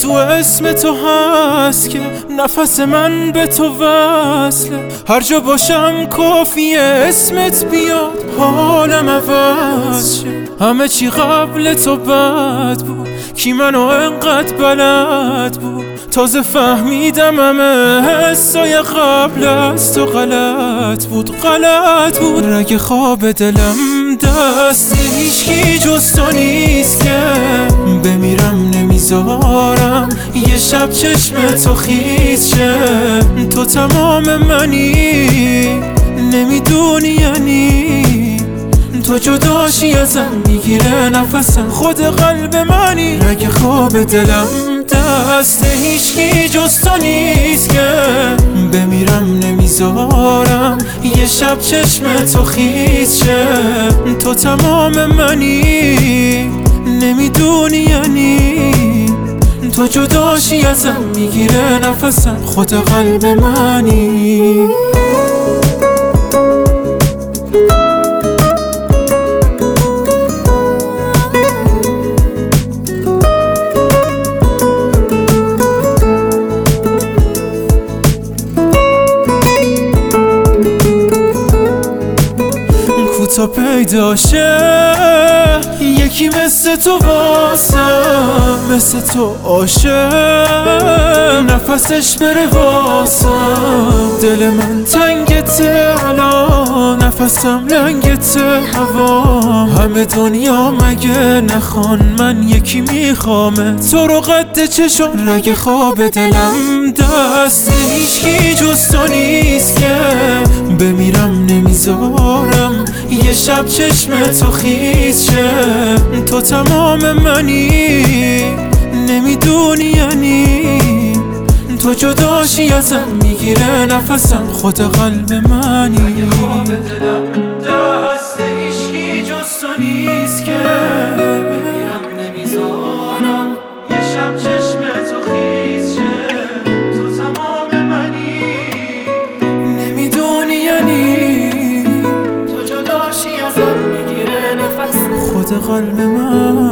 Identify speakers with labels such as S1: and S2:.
S1: تو اسم تو هست که نفس من به تو وصله. هر جا باشم کافیه اسمت بیاد حالم عوض شه. همه چی قبل تو بد بود، کی منو انقدر بلد بود. تازه فهمیدم همه حسای قبل از تو غلط بود. رگ خواب دلم دست هیچکی جز تو نیست که بمیرم نمیذارم یه شب چشم تو خیس شه. تو تمام منی نمیدونی یعنی تو جداشی ازم میگیره نفسم خود قلب منی. رگ خواب دلم دست هیچکی جز تو نیست که بمیرم نمیذارم یه شب چشم تو خیس شه. تو تمام منی نمیدونی یعنی تو جداشی ازم میگیره نفسم خود قلب منی. تا پیدا شه یکی مثل تو واسم، مثل تو عاشق نفسش بره واسم. دل من تنگته الان نفسم لنگته هوام. همه دنیا مگه نخوان من یکی میخوامه تو رو قد چشم. رگ خواب دلم دست هیچکی جز تو نیست که بمیرم نمیذارم یه شب چشم تو خیس شه. تو تمام منی نمیدونی یعنی تو جداشی ازم میگیره نفسم خود قلب منی. رگ خواب دلم دست هیچکی جز تو نیست که بمیرم نمیذارم یه شب چشم تو خیس شه. تو تمام منی نمیدونی یعنی خود قلب من.